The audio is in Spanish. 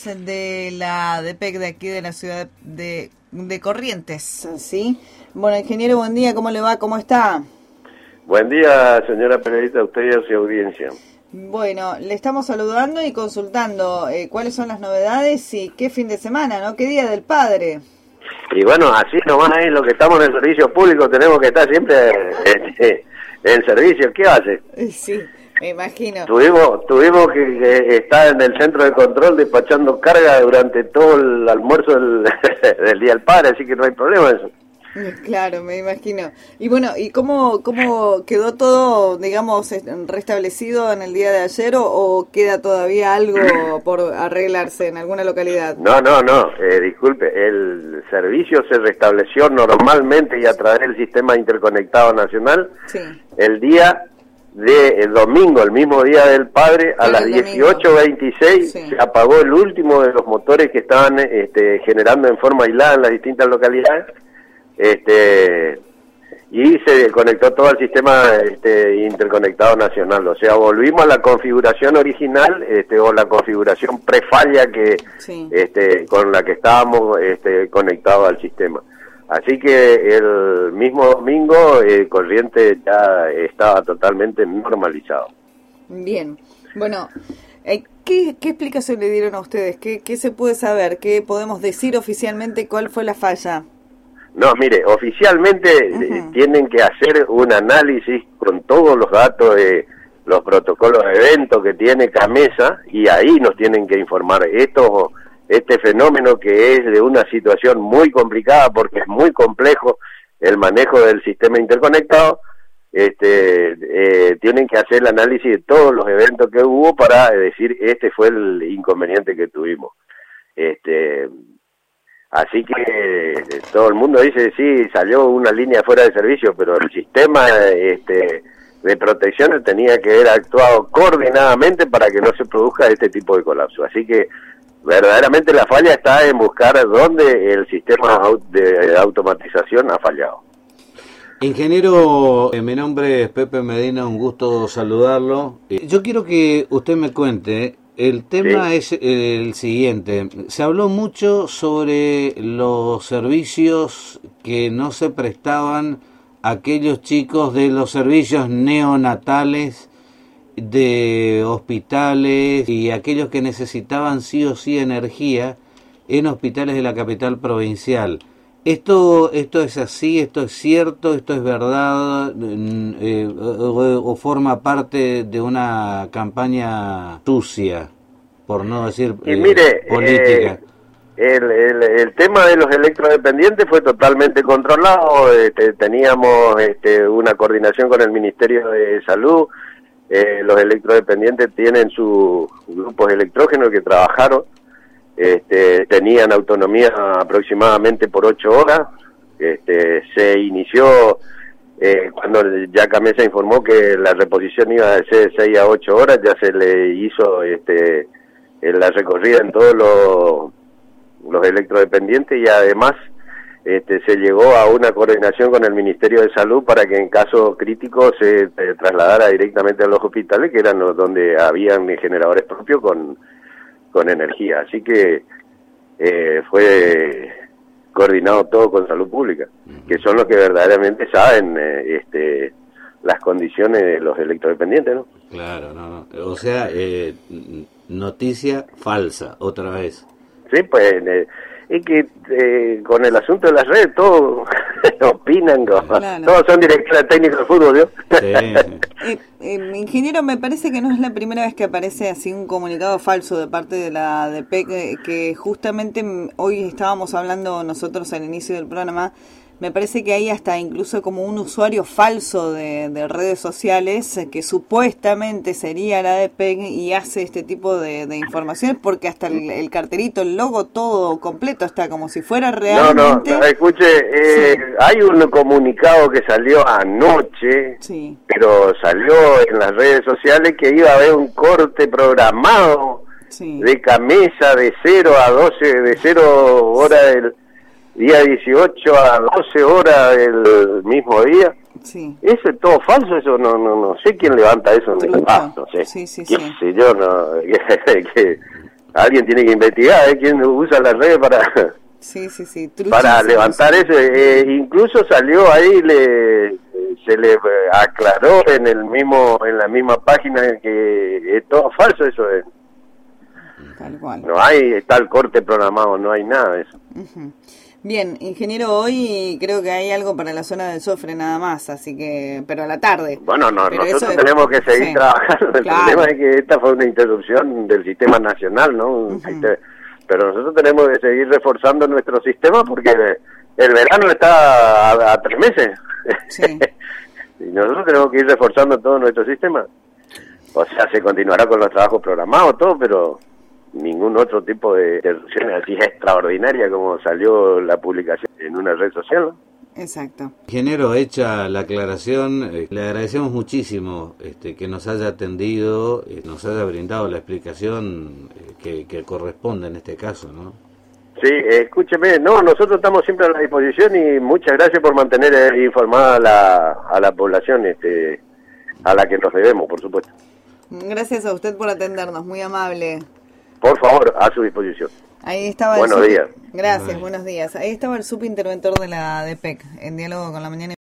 de la ADPEC de aquí de la ciudad de Corrientes, ¿sí? Bueno, ingeniero, buen día, ¿cómo le va? ¿Cómo está? Buen día, señora periodista, a usted y a su audiencia. Bueno, le estamos saludando y consultando cuáles son las novedades y qué fin de semana, ¿no? ¿Qué día del padre? Y bueno, así nomás es lo que estamos en el servicio público, tenemos que estar siempre en servicio. ¿Qué hace? Sí, me imagino. Tuvimos que estar en el centro de control despachando carga durante todo el almuerzo del Día del Padre, así que no hay problema en eso. Claro, me imagino. Y bueno, ¿y cómo quedó todo, digamos, restablecido en el día de ayer o queda todavía algo por arreglarse en alguna localidad? No, disculpe, el servicio se restableció normalmente y a través del sistema interconectado nacional, sí, el día de domingo, el mismo día del padre, a las 18:26, sí, se apagó el último de los motores que estaban generando en forma aislada en las distintas localidades. Y se conectó todo el sistema interconectado nacional, o sea, volvimos a la configuración original o la configuración prefalla que sí, con la que estábamos conectados al sistema. Así que el mismo domingo Corrientes ya estaba totalmente normalizado. Bien, bueno, ¿qué explicación le dieron a ustedes? ¿Qué se puede saber? ¿Qué podemos decir oficialmente? ¿Cuál fue la falla? No, mire, oficialmente tienen que hacer un análisis con todos los datos de los protocolos de evento que tiene CAMESA y ahí nos tienen que informar. Este fenómeno que es de una situación muy complicada porque es muy complejo el manejo del sistema interconectado, tienen que hacer el análisis de todos los eventos que hubo para decir este fue el inconveniente que tuvimos. Así que todo el mundo dice, sí, salió una línea fuera de servicio, pero el sistema de protección tenía que haber actuado coordinadamente para que no se produzca este tipo de colapso. Así que verdaderamente la falla está en buscar dónde el sistema de automatización ha fallado. Ingeniero, mi nombre es Pepe Medina, un gusto saludarlo. Yo quiero que usted me cuente. El tema sí, es el siguiente. Se habló mucho sobre los servicios que no se prestaban a aquellos chicos de los servicios neonatales, de hospitales y aquellos que necesitaban sí o sí energía en hospitales de la capital provincial. ¿Esto es así? ¿Esto es cierto? ¿Esto es verdad? ¿O forma parte de una campaña sucia, por no decir política? El tema de los electrodependientes fue totalmente controlado. Teníamos una coordinación con el Ministerio de Salud. Los electrodependientes tienen sus grupos electrógenos que trabajaron. Tenían autonomía aproximadamente por 8 horas. Se inició cuando ya CAMESA informó que la reposición iba de ser de 6 a 8 horas, ya se le hizo la recorrida en todos los electrodependientes y además se llegó a una coordinación con el Ministerio de Salud para que en caso crítico se trasladara directamente a los hospitales, que eran los donde habían generadores propios con energía, así que fue coordinado todo con Salud Pública, que son los que verdaderamente saben las condiciones de los electrodependientes, ¿no? Claro, no. O sea, noticia falsa, otra vez. Sí, pues es que con el asunto de las redes todos opinan, claro. Todos son directores técnicos de fútbol, ¿no? Sí. Ingeniero, me parece que no es la primera vez que aparece así un comunicado falso de parte de la ADPEC, que justamente hoy estábamos hablando nosotros al inicio del programa. Me parece que hay hasta incluso como un usuario falso de redes sociales que supuestamente sería la ADPEC y hace este tipo de información, porque hasta el cartelito, el logo, todo completo está como si fuera realmente... No, escuche, sí, hay un comunicado que salió anoche, sí, pero salió en las redes sociales que iba a haber un corte programado, sí, de CAMESA de 0 a 12, de 0 horas del... día 18 a 12 horas del mismo día. Sí. Eso es todo falso, eso no sé quién levanta eso en el pasto, no sé. Sí, ¿Qué sé yo? No, Alguien tiene que investigar, quién usa las redes para Sí, para levantar eso. Incluso salió ahí, se le aclaró en la misma página que es todo falso eso. Tal cual. No hay tal corte programado, no hay nada de eso. Uh-huh. Bien, ingeniero, hoy creo que hay algo para la zona del Sofre nada más, así que, pero a la tarde. Bueno, nosotros tenemos que seguir trabajando. El problema es que esta fue una interrupción del sistema nacional, ¿no? Uh-huh. Pero nosotros tenemos que seguir reforzando nuestro sistema porque el verano está a 3 meses. Sí. Y nosotros tenemos que ir reforzando todo nuestro sistema. O sea, se continuará con los trabajos programados, todo, pero ningún otro tipo de interrupción así extraordinaria como salió la publicación en una red social, ¿no? Exacto. Ingeniero, hecha la aclaración, le agradecemos muchísimo que nos haya atendido, nos haya brindado la explicación que corresponde en este caso, ¿no? Sí, escúcheme, nosotros estamos siempre a la disposición y muchas gracias por mantener informada a la población a la que nos debemos, por supuesto. Gracias a usted por atendernos, muy amable. Por favor, a su disposición. Ahí estaba buenos días. Gracias, buenos días. Ahí estaba el subinterventor de la DPEC, en diálogo con La Mañana.